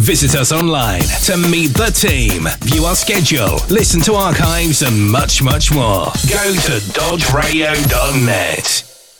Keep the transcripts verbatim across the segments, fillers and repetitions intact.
Visit us online to meet the team, view our schedule, listen to archives, and much, much more. Go to dodge radio dot net.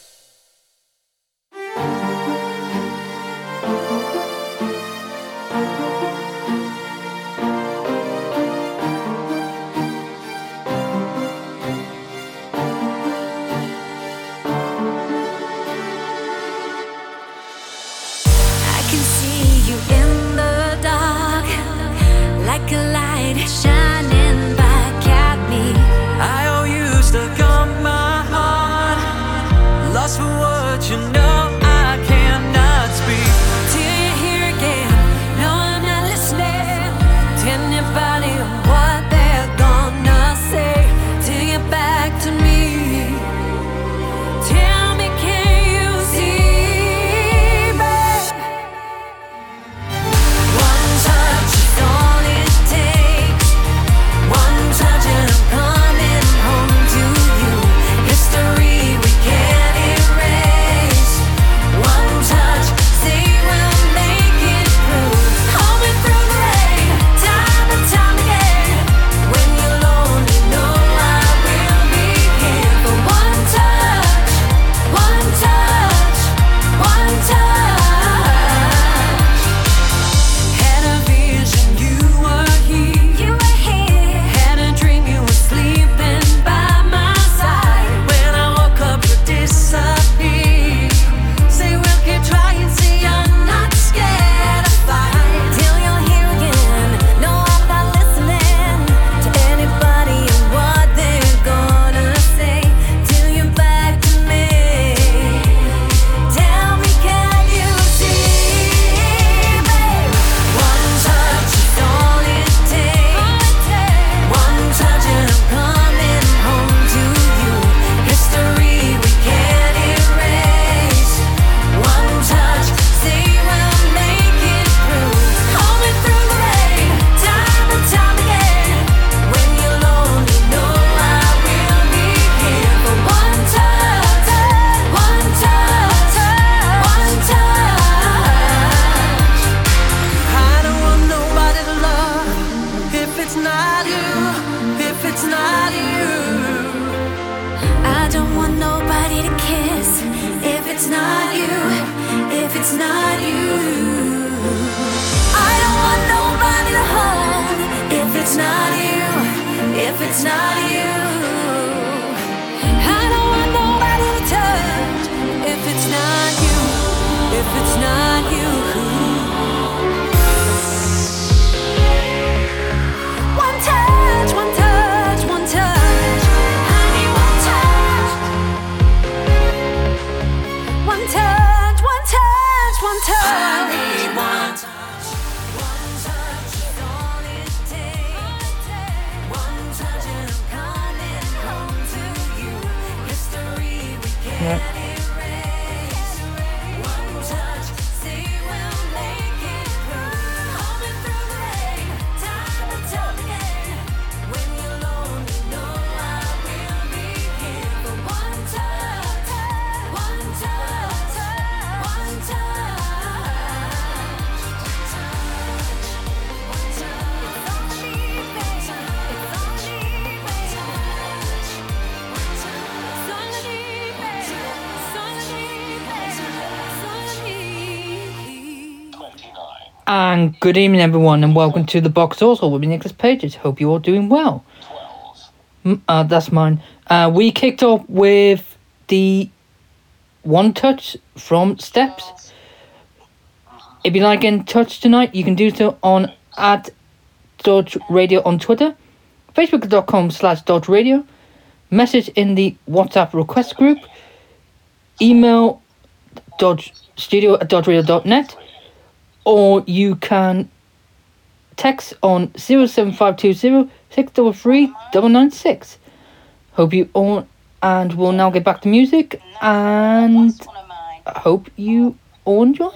And good evening, everyone, and welcome to the Box Also with me, Nicholas Pages. Hope you're all doing well. Uh, that's mine. Uh, we kicked off with the One Touch from Steps. If you like getting in touch tonight, you can do so on at Dodge Radio on Twitter, facebook.com slash Dodge Radio, message in the WhatsApp request group, email dodge studio at dodge radio dot net, or you can text on zero seven five two zero six three three nine nine six. Hope you all, and we'll now get back to music, and hope you all enjoy.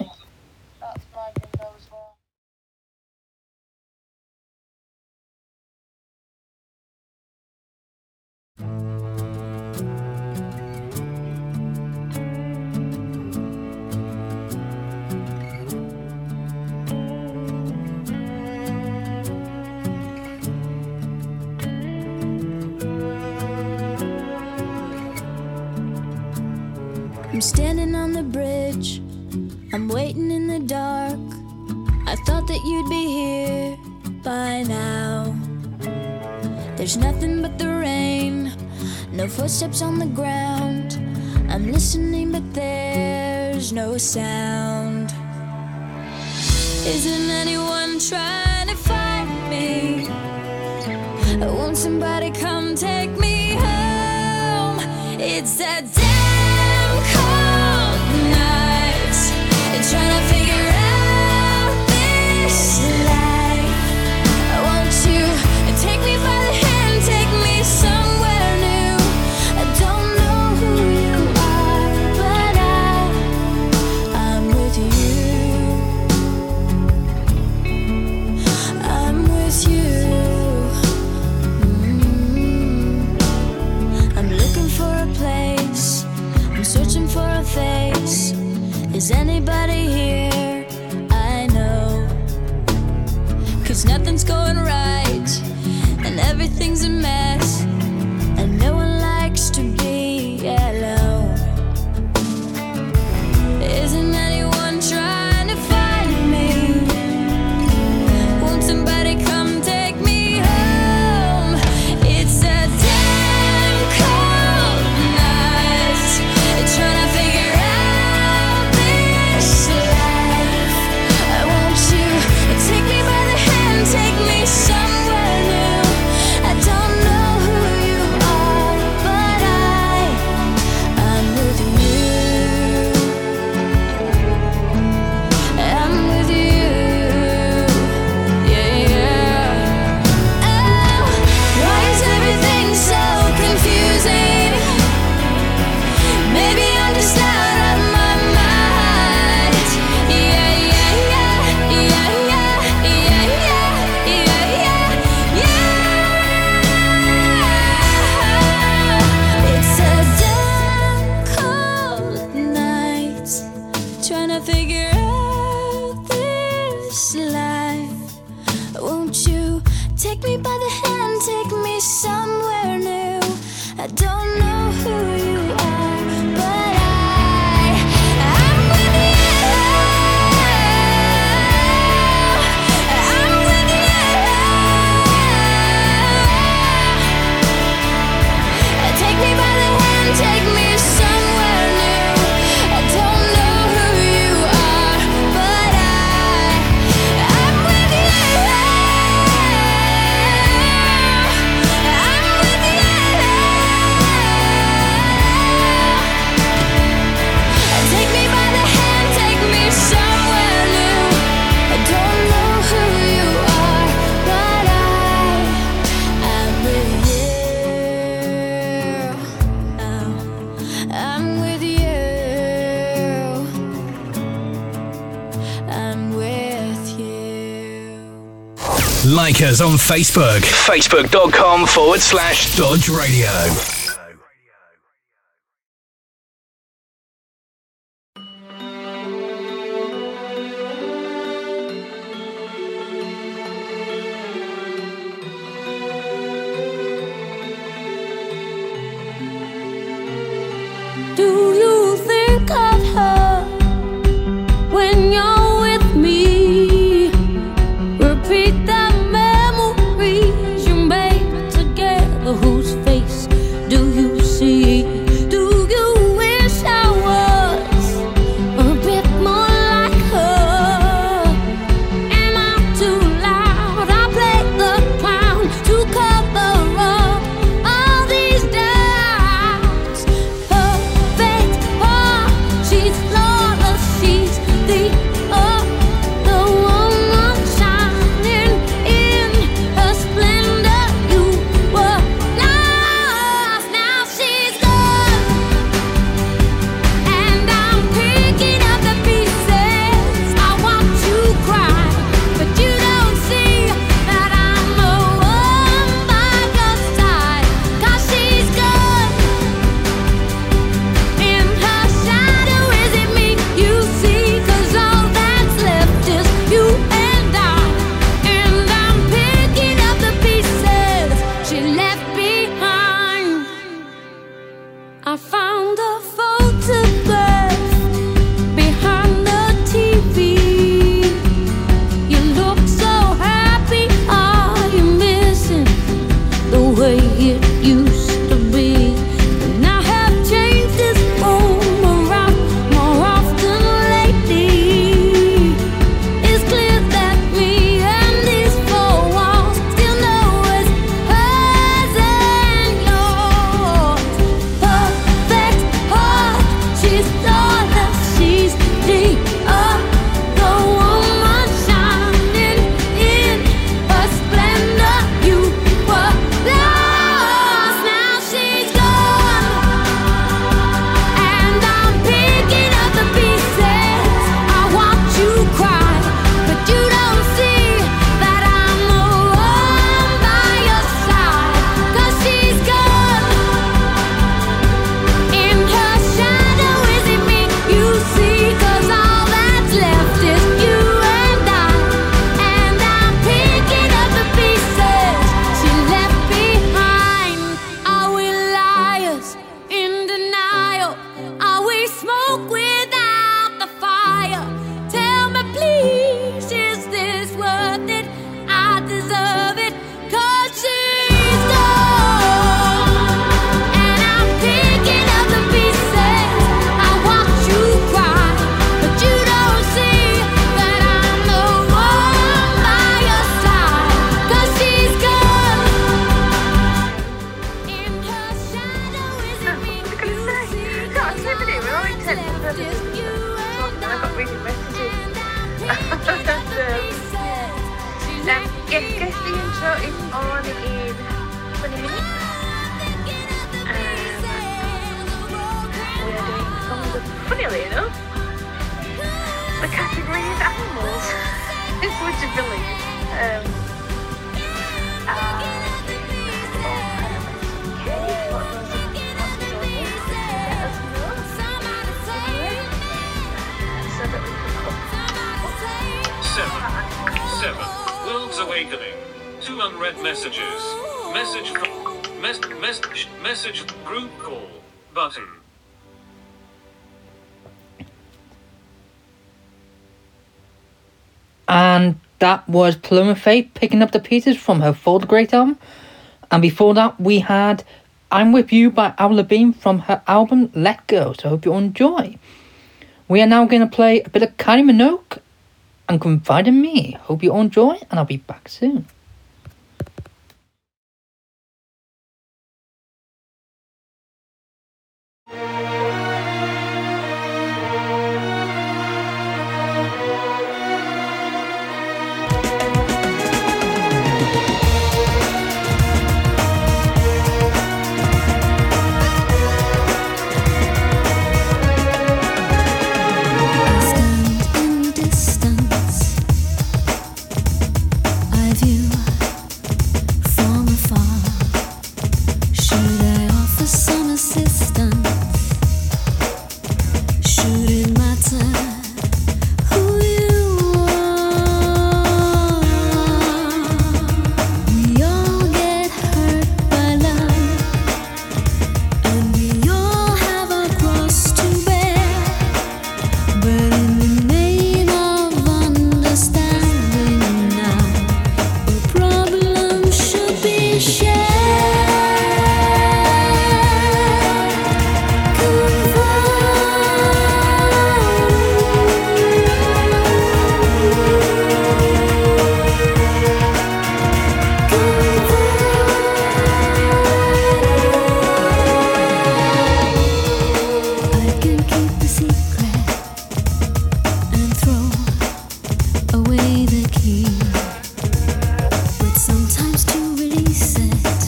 I'm standing on the bridge, I'm waiting in the dark. I thought that you'd be here by now. There's nothing but the rain, no footsteps on the ground. I'm listening but there's no sound. Isn't anyone trying to find me? Won't somebody come take me home? It's a damn cold night, trying to figure out this life. Won't you take me by the hand, take me somewhere new? I don't know who you are, but I, I'm with you. I'm with you. Mm-hmm. I'm looking for a place, I'm searching for a face. Is anybody here? I know. 'Cause nothing's going right, and everything's a mess, and no one likes to be alone. Isn't anyone trying to find me? Won't somebody come take me home? It's a damn cold night, trying to figure out this life. Won't you take me by the hand, take me somewhere new? I don't know who you are, but I, I'm with you. I'm with you. Yeah, yeah. Oh, why is everything so confusing? Maybe I'm just out of my mind. Yeah, yeah, yeah, yeah, yeah, yeah, yeah, yeah, yeah, yeah. It's a damn cold night, trying to figure out this life. Won't you take me by the hand, take me somewhere new? I don't know who you are, but I, I'm with you. I'm with you. Take me by the hand, take me somewhere new. I don't know who you are, but I, I'm with you. I'm with you. Take me by the hand, take me somewhere new. I don't know who you are, but I, I'm with you. Oh, I'm with you. I'm with you. Like us on Facebook, facebook.com forward slash Dodge Radio. Do you think of her when you're with me? Repeat the memories you made together. Whose face do you see? Do you wish I was a bit more like her? Am I too loud? I play the clown to cover up all these doubts. Perfect heart, she's flawless, she's the other woman shining in her splendor. You were lost, now she's gone, and I'm picking up the pieces. I watch you cry, but you don't see that I'm the one by your side. 'Cause she's gone, in her shadow, is it me you see? 'Cause all that's left is you and I, and I'm picking up the pieces she left behind. I found a photograph smoke without the fire. Tell me please, is this worth it? I deserve it, 'cause she's gone. And I'm picking up the pieces. I watch you cry, but you don't see that I'm the one by your side. 'Cause she's gone. In her shadow is a me I was gonna say, yeah, I didn't really realise it. left just you and I got reading messages. I. Um, yes, guess the intro is on in twenty minutes. Um, we are doing songs of, funnily enough, the category is animals. It's would you believe. Um, uh, oh, okay, what was it? What was it? Let us know. So that we can put Seven. Seven. World's Awakening. Two unread messages. Message from... Mes- message... Message... Group call. Button. And that was Paloma Faye picking up the pieces from her For the Great album. And before that, we had I'm With You by Avril Lavigne from her album Let Go. So I hope you enjoy. We are now going to play a bit of Kylie Minogue and Confide in Me. Hope you all enjoy, and I'll be back soon. Stand in distance. I view from afar. Should I offer some assistance? Should it matter who you are? We all get hurt by love, and we all have our cross to bear. But in the name of understanding now, a problem should be shared. I can keep the secret and throw away the key, but sometimes to release it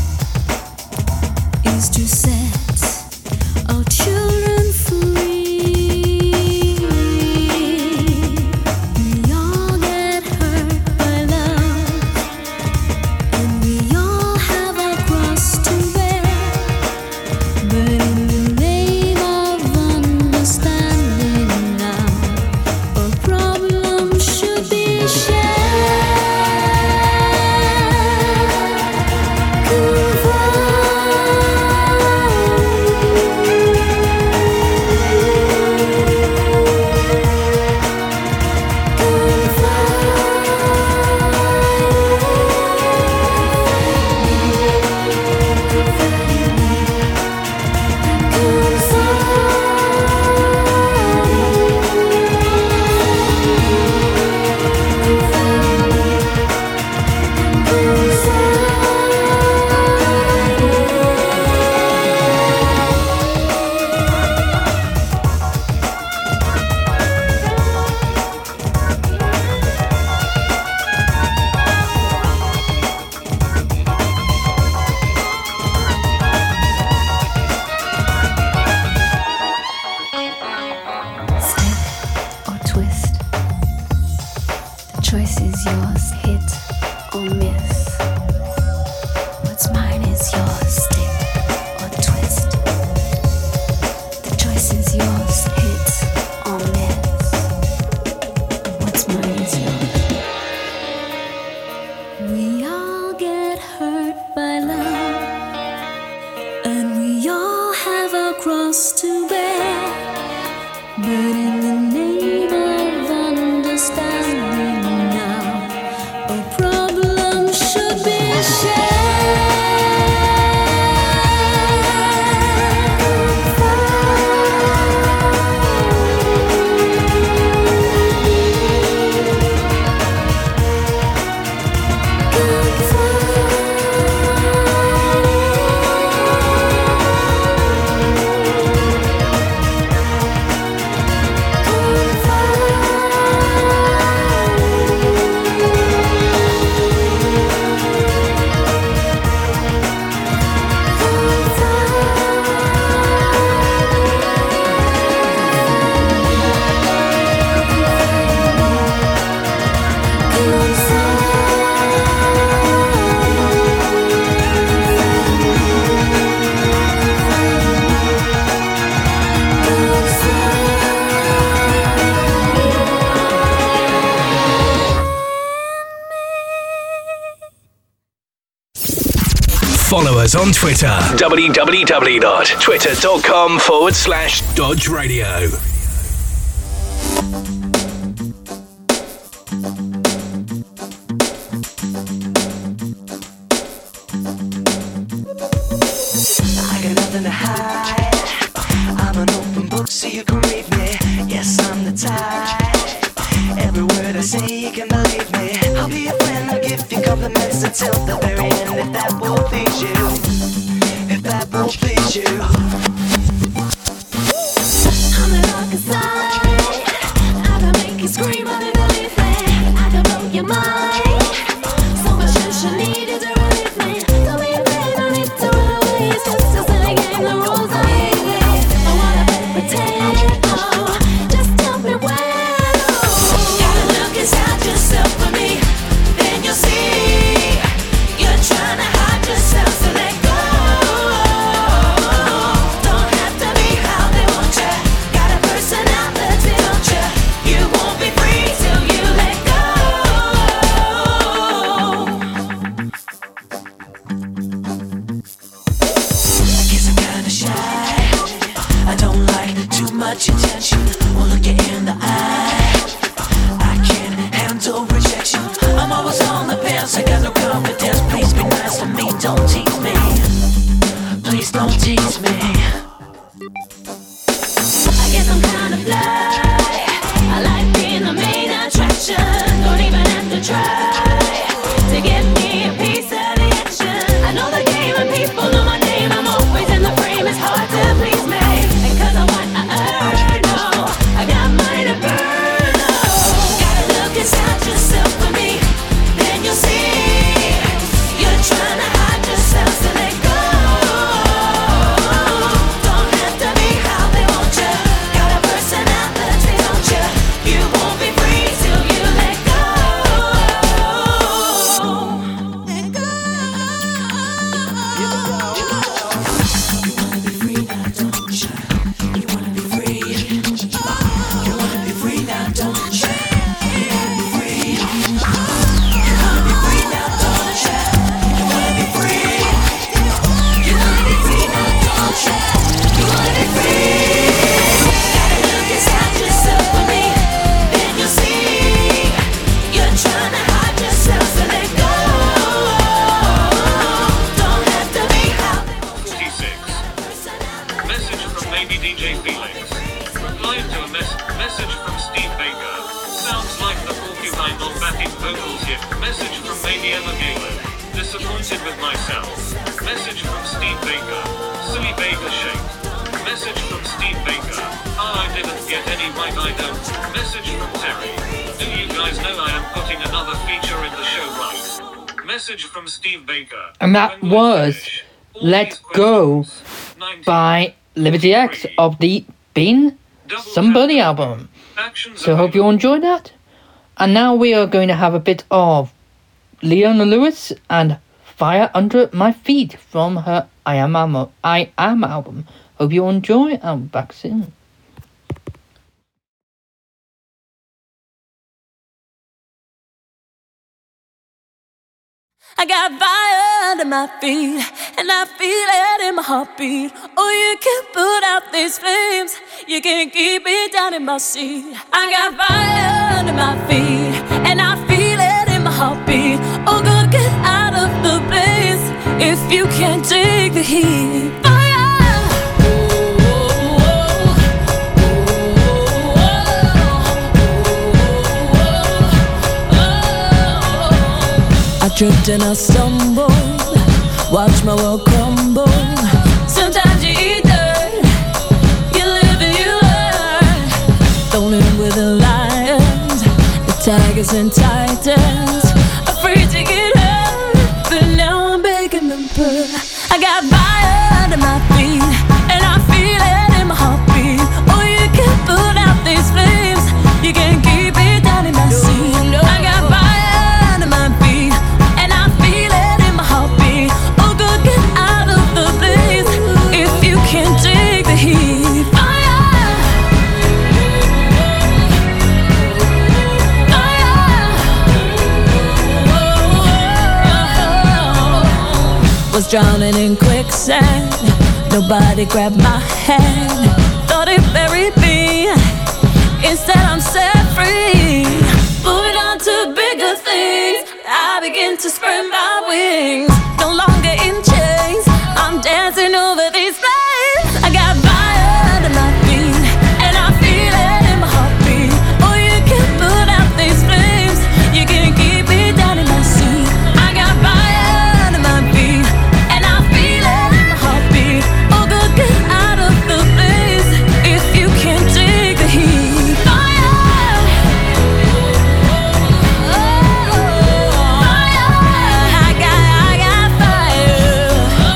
is to set our children free. We all get hurt by love, and we all have our cross to bear. But in the name of understanding now, a problem should be shared. Slip or twist, the choice is yours. Hit or miss, what's mine is yours. Stick or twist, the choice is yours. Hit or miss, what's mine is yours. We all get hurt by love, and we all have our cross to bear. us on Twitter. www.twitter.com forward slash Dodge Radio. I got nothing to hide. I'm an open book, so you can read me. Yes, I'm the type. Every word I say, you can believe me. I'll be a friend, I'll give you compliments until the very end. If that will please you, if that will please you. I'm the darker side. I can make you scream, I can believe me. I can blow your mind. So much you need is to relieve me. Don't be afraid, no need to run away. It's just a silly game, the rules are easy. I wanna pretend, oh, just tell me when. Inside yourself for me, then you'll see you're trying to hide yourself, so let go. Don't have to be how they want you. Got a personality, don't you? You won't be free till you let go. I guess I'm kinda shy. I don't like too much attention or look you in the eye. Rejection. I'm always on the fence, I got no confidence. Please be nice to me, don't tease me. Please don't tease me. I guess I'm kinda fly. I like being the main attraction. Don't even have to try to get me a piece of the action. I know the game and people know my name. I'm always in the frame, it's hard to please me. And cause I want I earn, no, I got money to burn. Inside yourself for me, then you'll see you're trying to hide yourself, so let go. Don't have to be how they want you. Got a personality, don't you? You won't be free till you let go. Let go. You wanna be free now, don't you? You wanna be free. You wanna be free now, don't you? Message from Maybe Emma Galen. Disappointed with myself. Message from Steve Baker. Silly Baker shake. Message from Steve Baker. Ah, I didn't get any right, I don't. Message from Terry. Do you guys know I am putting another feature in the show right? Message from Steve Baker. And that was Let Go by Liberty X of the Been Somebody album. So I hope you enjoyed that. And now we are going to have a bit of Leona Lewis and Fire Under My Feet from her I Am, Am- I Am album. Hope you enjoy. I'm back soon. I got fire under my feet, and I feel it in my heartbeat. Oh, you can put out these flames, you can keep it down in my seat. I got fire under my feet, and I feel it in my heartbeat. Oh, girl, get out of the place if you can't take the heat. Fire! I tripped and I stumbled, watch my world crumble. Sometimes you eat dirt, you live and you learn. Thrown in with the lions, the tigers and titans, afraid to get hurt, but now I'm begging them purr. I got fire under my feet, and I feel it in my heartbeat. Oh, you can put out these flames, you can keep it down in my seat. I got fire under my feet, and I feel it in my heartbeat. Oh, good, get out of the blaze if you can't take the heat. Fire, fire, was drowning in quicksand. Nobody grabbed my hand. Thought it buried me. Instead I'm set free. Moving on to bigger things. I begin to spread my wings. No longer in chains. I'm dancing over these flames. I got fire under my feet, and I feel it in my heartbeat. Oh, you can put out these flames. You can keep me down in my seat. I got fire under my feet, and I feel it in my heartbeat. Oh, go get out of the place if you can't take the heat. Fire. Oh, fire. I got, I got fire.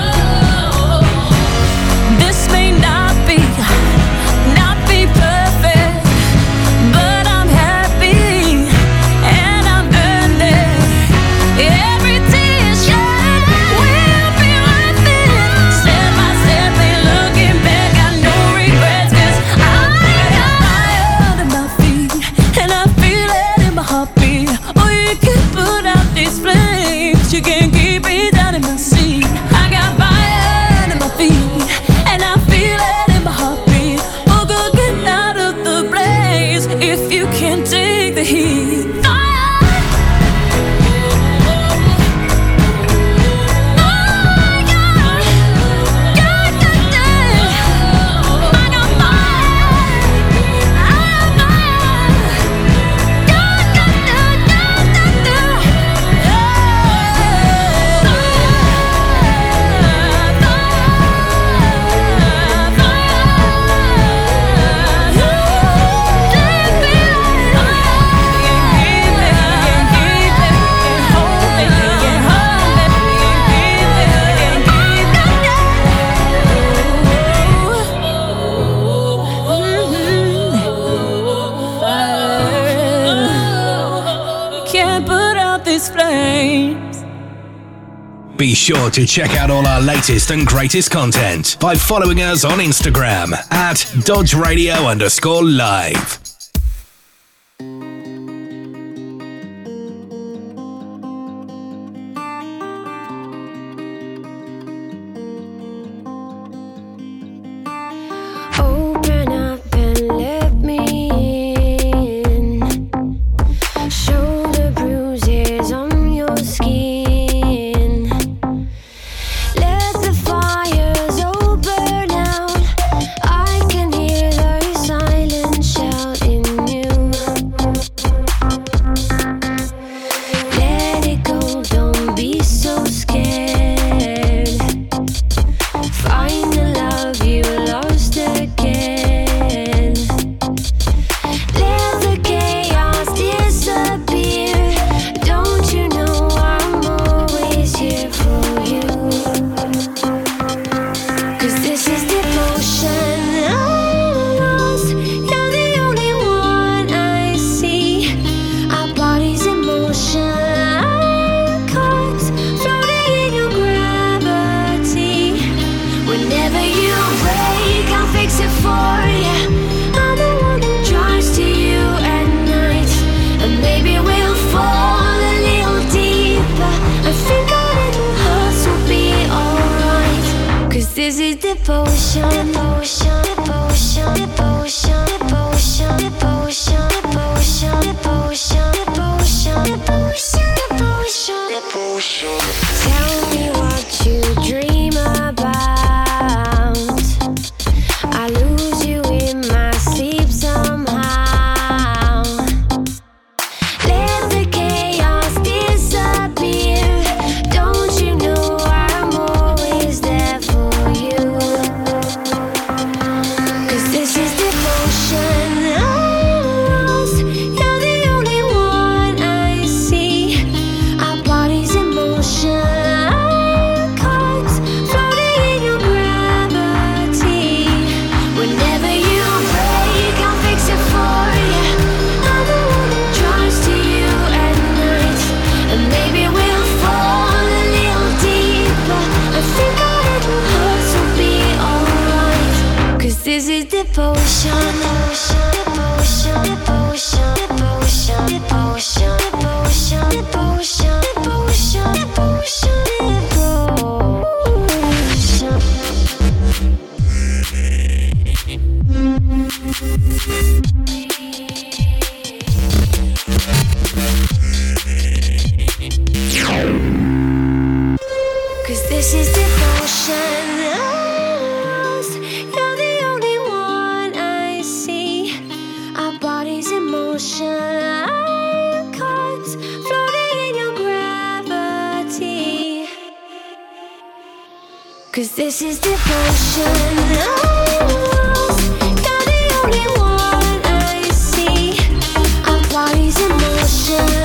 This may not be, not be perfect, but I'm happy and I'm earning. Every tear shed will be worth it. Step by step, ain't looking back, got no regrets, 'cause I got fire under my feet, and I feel it in my heartbeat. Oh, you can put out these flames, you can keep me down in my seat. I got fire under my feet, and I feel it in my heartbeat. Oh, go get out of the blaze if you can't take the heat. Fire. Oh, God. God, God, God. I got fire. I got fire. God, God, God, God, God, God. Can't put out these flames. Be sure to check out all our latest and greatest content by following us on Instagram at Dodge Radio underscore live. Open up and let me in. Shoulder bruises on your skin. Let the fires all burn out. I can hear the silent shout in you. Let it go, don't be so scared. Find the love you lost again. Let the chaos disappear. Don't you know I'm always here for you? 'Cause this is devotion. I'm lost. You're the only one I see. Our bodies in motion. Cause floating in your gravity. Whenever you break, I'll fix it for you. I'm the one who drives to you at night. And maybe we'll fall a little deeper. I think our little hearts will be alright. 'Cause this is devotion. Devotion, devotion, devotion, devotion, devotion, devotion, devotion, devotion, devotion, devotion, devotion. Tell me what you dream about. I lose you in my sleep somehow. Let the chaos disappear. Don't you know I'm always there for you? 'Cause this is devotion. I'm lost. You're the only one I see. Our bodies in motion. Cause floating in your gravity. Whenever you break, I'll fix it for you. I'm the one who drives to you at night. And maybe we'll fall a little deeper. I think our little hearts will be alright. 'Cause this is devotion. Devotion, devotion, devotion, devotion, devotion, devotion, devotion, devotion, devotion, devotion. Cause this is devotion. You're the only one I see. Our bodies in motion. Caught floating in your gravity. Cause this is devotion. You're the only one I see. Our bodies in motion.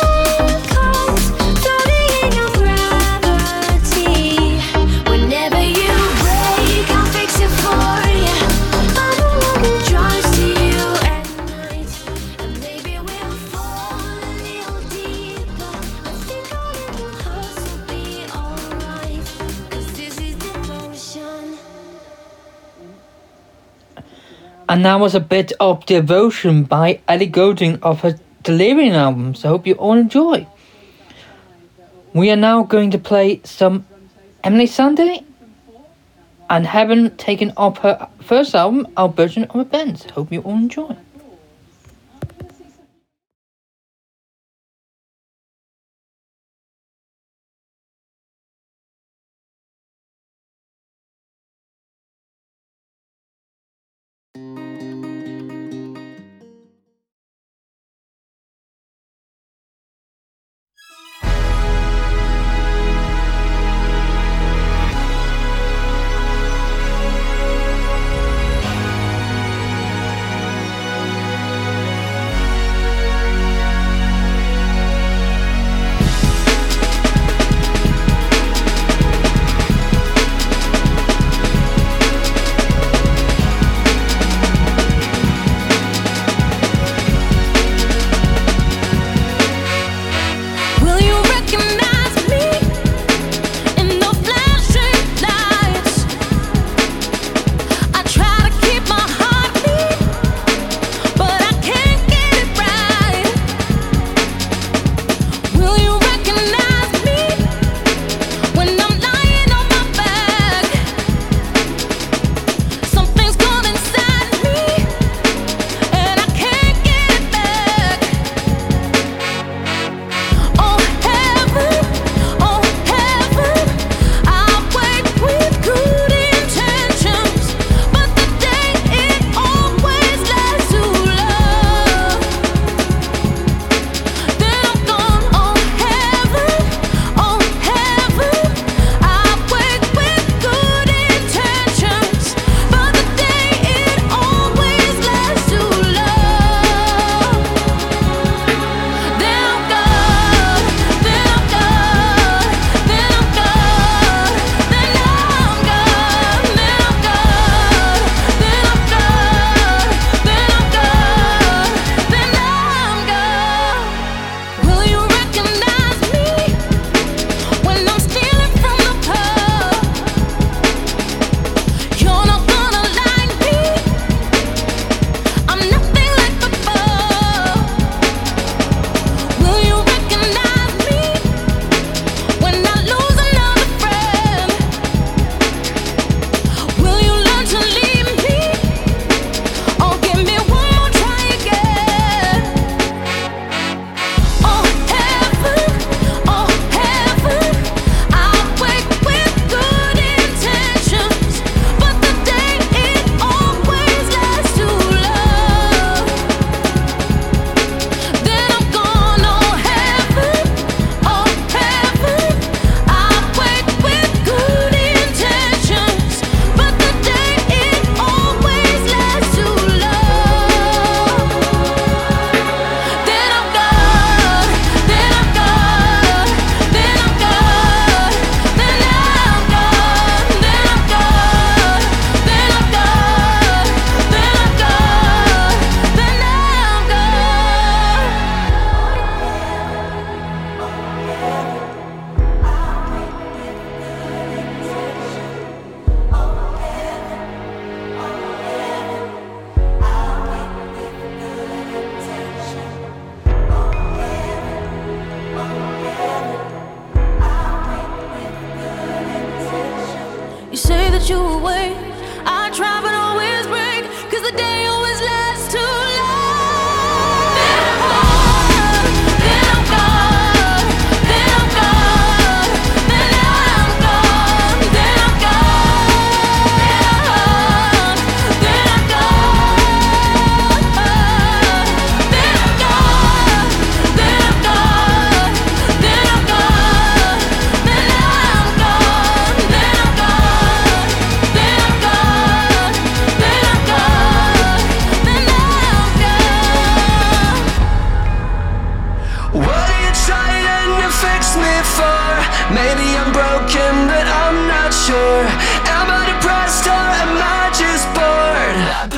And that was a bit of Devotion by Ellie Goulding of her Delirium album, so I hope you all enjoy. We are now going to play some Emily Sandé and Heaven, taken off her first album, our version of a Benz. Hope you all enjoy.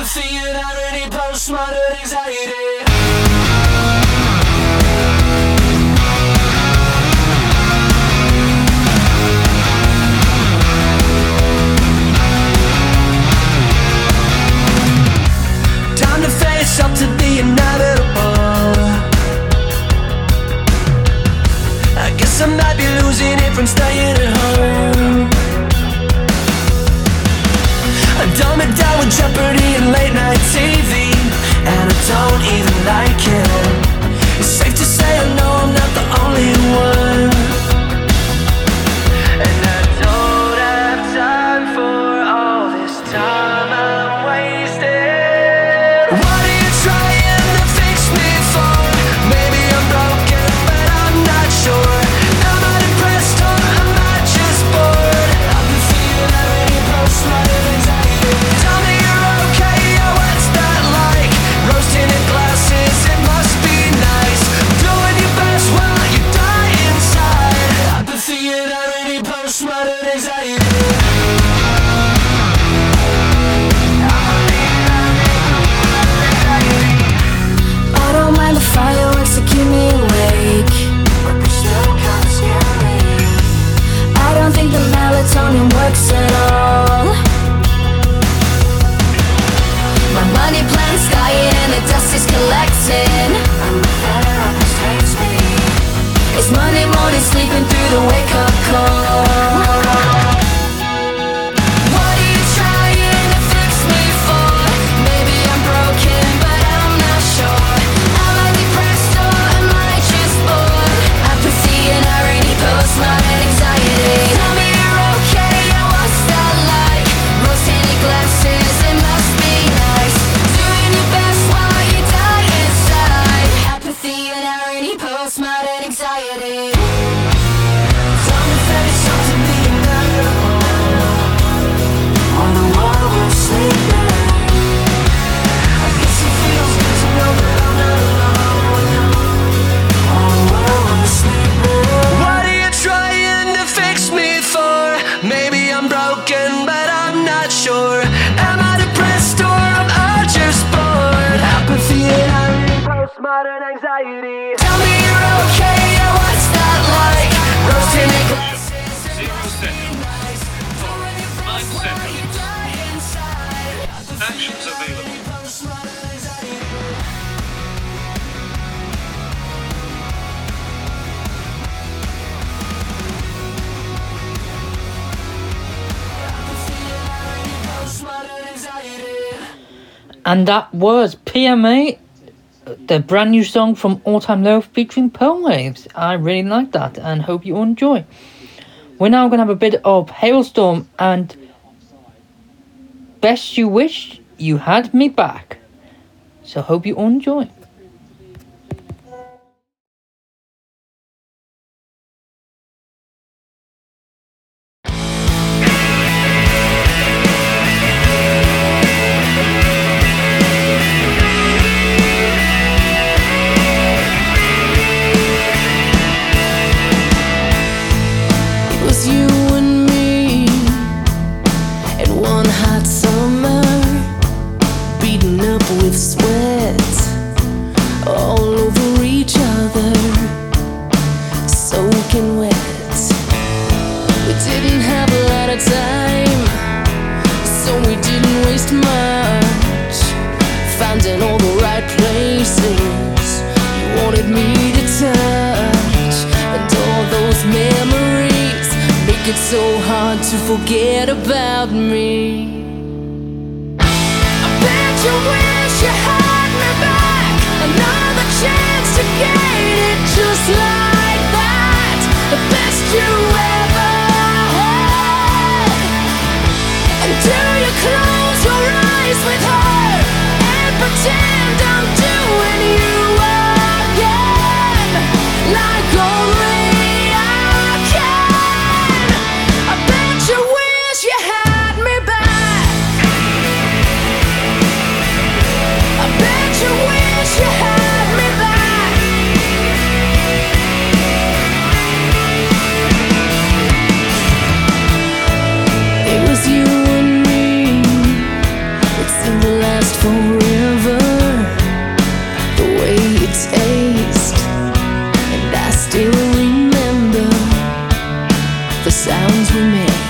Apathy and irony, postmodern anxiety. Time to face up to the inevitable. I guess I might be losing it from staying at home. I dumb it down with Jeopardy and late night T V, and I don't even like it. It's safe to say I know I'm not the only one. And I don't have time for all this time I'm wasting. What are you trying to fix me for? Maybe I'm broken, but I'm not sure. Am I depressed or am I just bored? I've been feeling already postmodern anxiety. Tell me you're okay, yeah, what's that like? Roasting in glasses, it must be nice. Doing your best while you die inside. I've been feeling already postmodern anxiety. I don't mind the fireworks that keep me awake, but they still can't scare me. I don't think the melatonin works at all. My money plant's dying and the dust is collecting, and my therapist hates me. It's Monday morning sleeping through the wake-up call. What are you trying to fix me for? Maybe I'm broken, but I'm not sure. Am I depressed or am I just bored? Apathy and irony, postmodern anxiety. Tell me you're okay, yeah, what's that like? Roasting in glasses, it must be nice. Doing your best while you die inside. Apathy and irony, postmodern anxiety. Time to face up to the inevitable. On the wall we're sleeping. I guess it feels good to know that I'm not alone. On the wall we're sleeping. What are you trying to fix me for? Maybe I'm broken, but I'm not sure. Am I depressed or am I just bored? Apathy and irony, postmodern anxiety. Tell me you're okay, yeah, what's that like? Roasting in glasses. Zero seconds. Nine seconds. Actions available. And that was P M A, the brand new song from All Time Low featuring Pearl Waves. I really like that and hope you enjoy. We're now going to have a bit of Hailstorm and Best You Wish You Had Me Back. So hope you enjoy. It was you and me in one hot summer, beaten up with sweat all over each other, soaking wet. We didn't have a lot of time, so we didn't waste much, finding all the right places you wanted me to touch, and all those memories make it so hard to forget about me. I bet you wish you had me back, another chance to gain it just like that, the best you ever had. And do you close your eyes with her and pretend I'm doing you again, like only I can? I bet you wish you had me back. forever, the way you taste, and I still remember the sounds we made.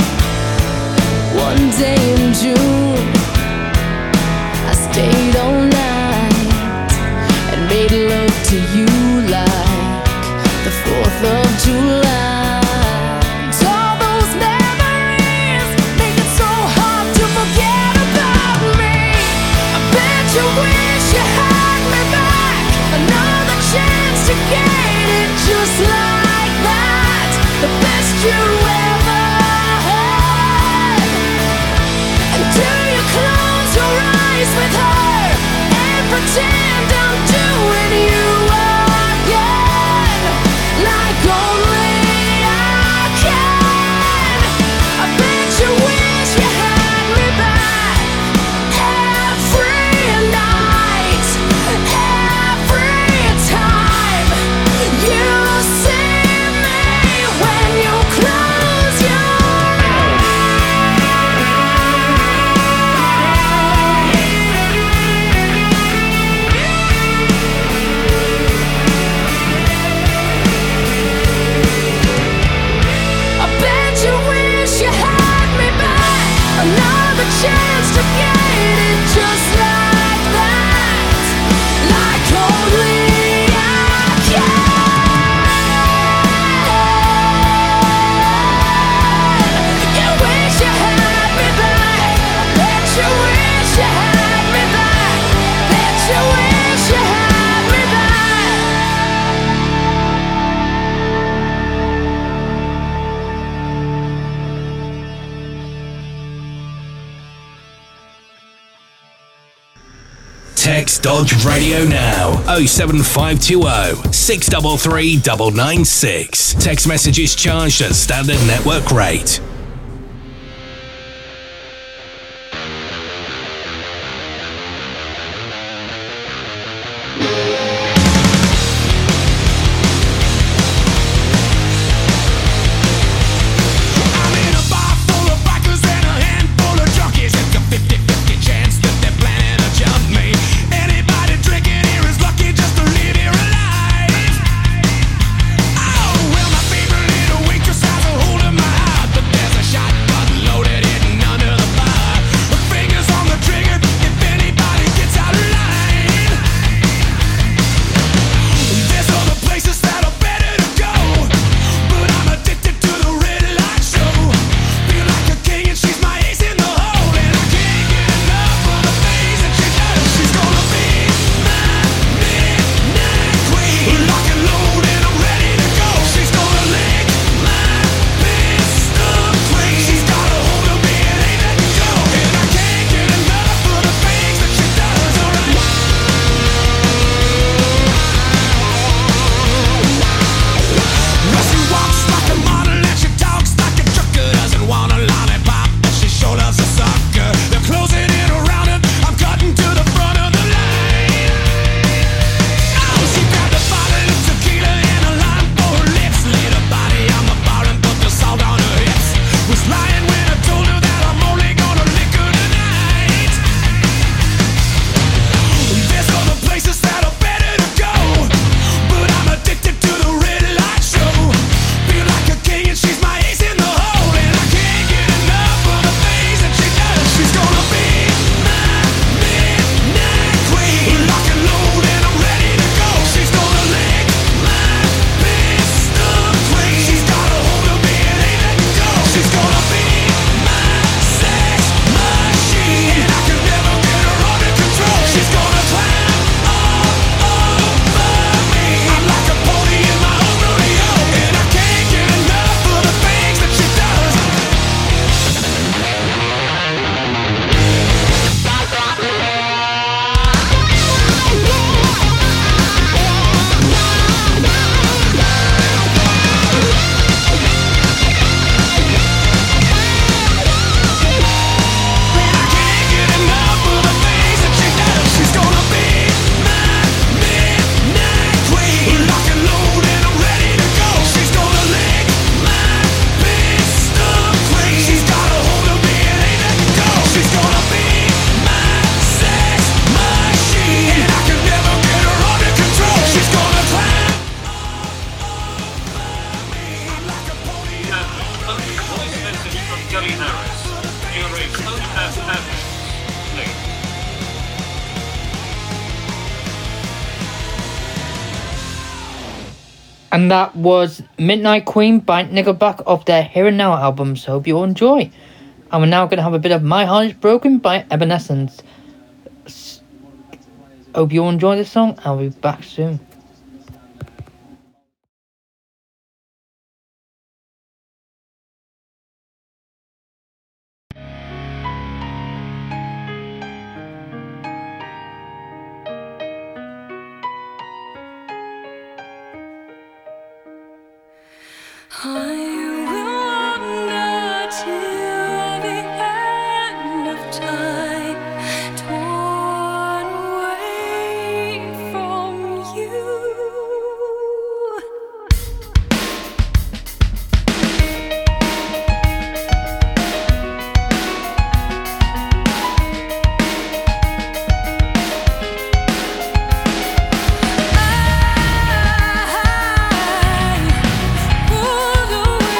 One day in June, I stayed all night and made love to you like the fourth of July. All those memories make it so hard to forget about me. I bet you wish you had me back, another chance to get it just like that, the best you ever had. And do you close your eyes with her and pretend I'm doing you again, like only I can? I bet you wish you had me back every night, every time you see me when you close your I bet you wish you had me back, another chance to get it just like that, like only I can. You wish you had me back, I bet you wish you had me back, bet you wish you had me back. Text Dodge Radio now oh seven five two oh, six three three, nine nine six. Text messages charged at standard network rate. I'm in a bar full of bikers and a handful of junkies. It's a fifty-fifty chance that they're planning to jump me. Anybody drinking here is lucky just to live here alive. Oh, well, my favorite little waitress has a hold of my heart, but there's And that was Midnight Queen by Nickelback off their Here and Now album, so hope you all enjoy. And we're now going to have a bit of My Heart Is Broken by Evanescence. S- Hope you all enjoy this song. I'll be back soon. I will wander till the end of time, torn away from you. I pulled away.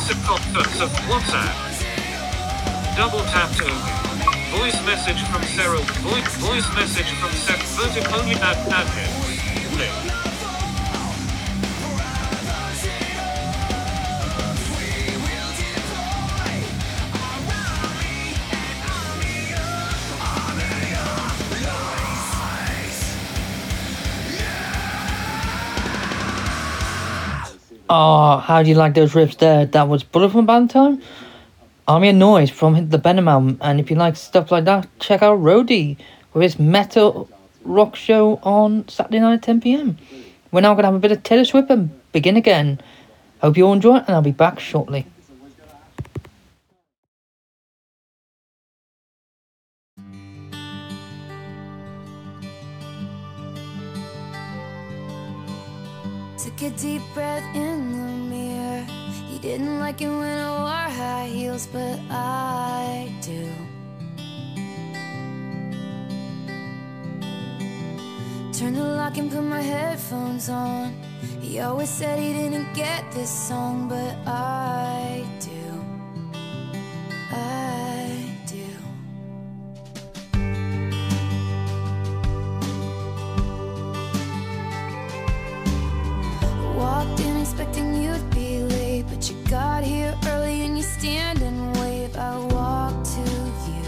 Support WhatsApp. Double tap to open. Voice message from Sarah. Voice voice message from Sarah. Vertic only ad admin. Link. Oh, how do you like those riffs there? That was Bullet from Valentine, Army of Noise from the Venom album. And if you like stuff like that, check out Rody with his metal rock show on Saturday night at ten p.m. We're now going to have a bit of Taylor Swift and Begin Again. Hope you all enjoy it, and I'll be back shortly. Took a deep breath in the mirror. He didn't like it when I wore high heels, but I do. Turned the lock and put my headphones on. He always said he didn't get this song, but I do. I do. Walked in expecting you'd be late, but you got here early and you stand and wave. I walk to you.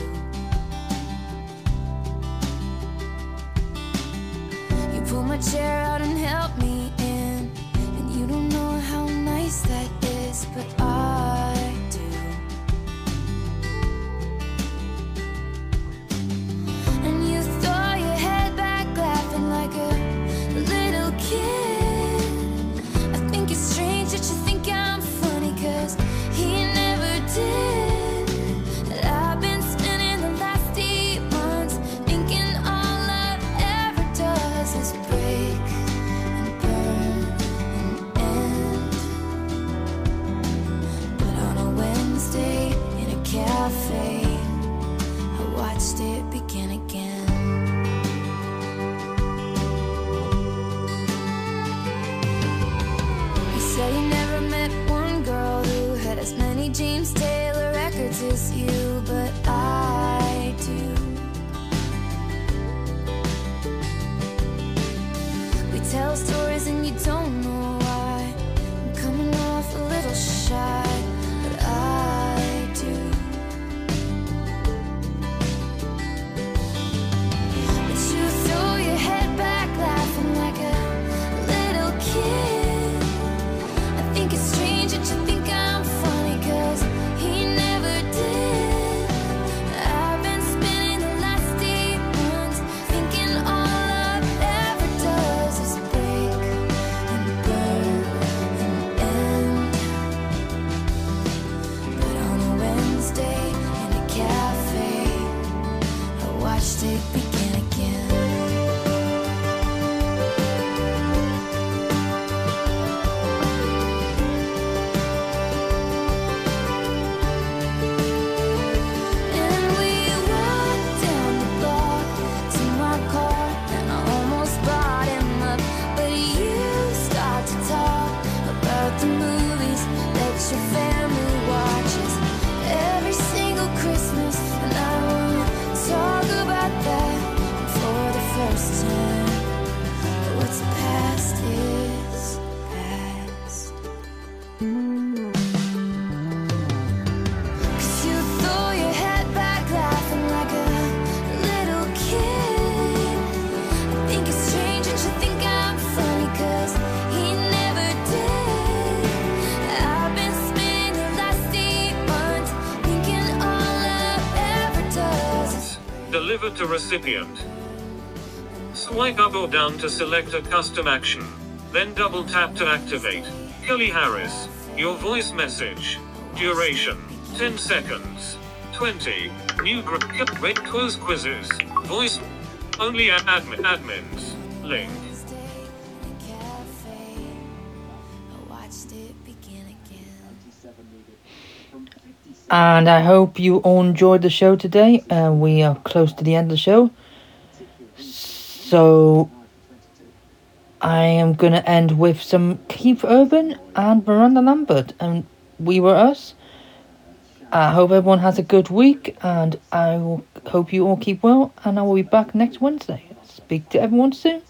You pull my chair out and help me in, and you don't know how nice that is, but I do. And you throw your head back laughing like a little kid. It's strange that you think I'm funny, cause he never did. And I've been spending the last eight months thinking all love ever does is break and burn and end. But on a Wednesday in a cafe, I watched it begin again. Said he never met one girl who had as many James Taylor records as you, but I do. We tell stories and you don't know why. I'm coming off a little shy, but I do. But you throw your head back laughing like a little kid. It's strange that you think I'm funny, cause he never did. I've been spending the last eight months thinking all love ever does is break and burn and end. But on a Wednesday in a cafe, I watched it begin again. Your family watches every single Christmas, and I wanna talk about that. And for the first time, what's past is past. Cause you throw your head back laughing like a little kid. I think it's strange that you think I'm funny, cause he never did. Delivered to recipient. Swipe up or down to select a custom action. Then double tap to activate. Kelly Harris. Your voice message. Duration. ten seconds. twenty. New group. Red close quizzes. Voice. Only at admin admins. Link. And I hope you all enjoyed the show today. Uh, we are close to the end of the show. So I am going to end with some Keith Urban and Miranda Lambert. And We Were Us. I hope everyone has a good week, and I will hope you all keep well, and I will be back next Wednesday. Speak to everyone soon.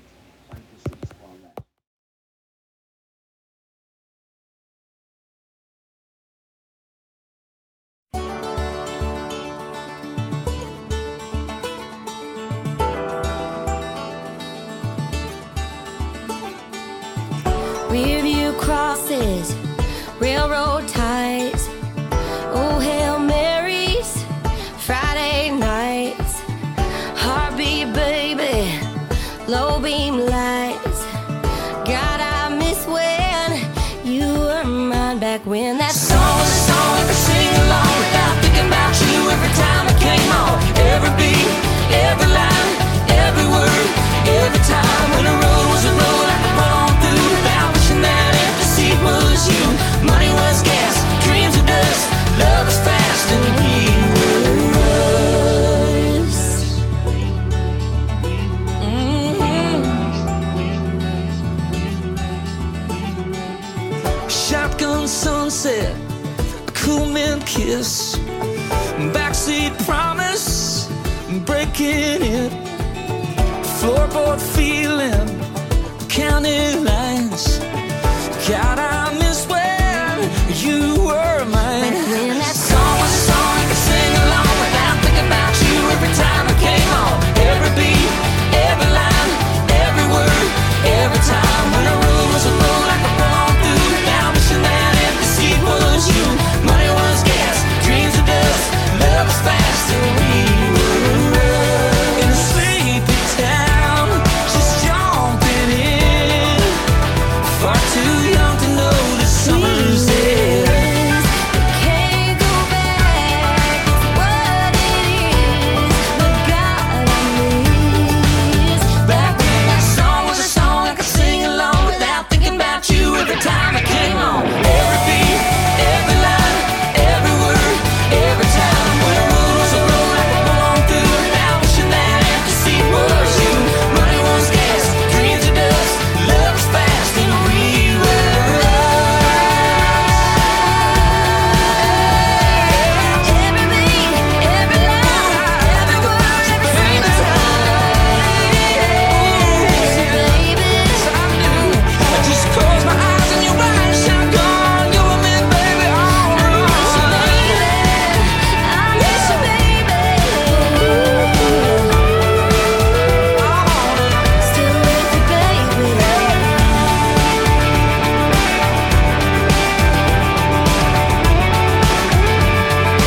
Rearview crosses, railroad ties, oh Hail Marys, Friday nights, heartbeat baby, low beam lights. God, I miss when you were mine back when that song was a song I could sing along without thinking about you every time it came on. Every beat, every line, every word, every time when the road was a road I could run on through without wishing that empty seat was you. Money was gas, dreams were dust, love was fast, and we were us. Mm-hmm. Shotgun sunset, a cool man kiss, backseat promise, breaking it, floorboard feeling, counting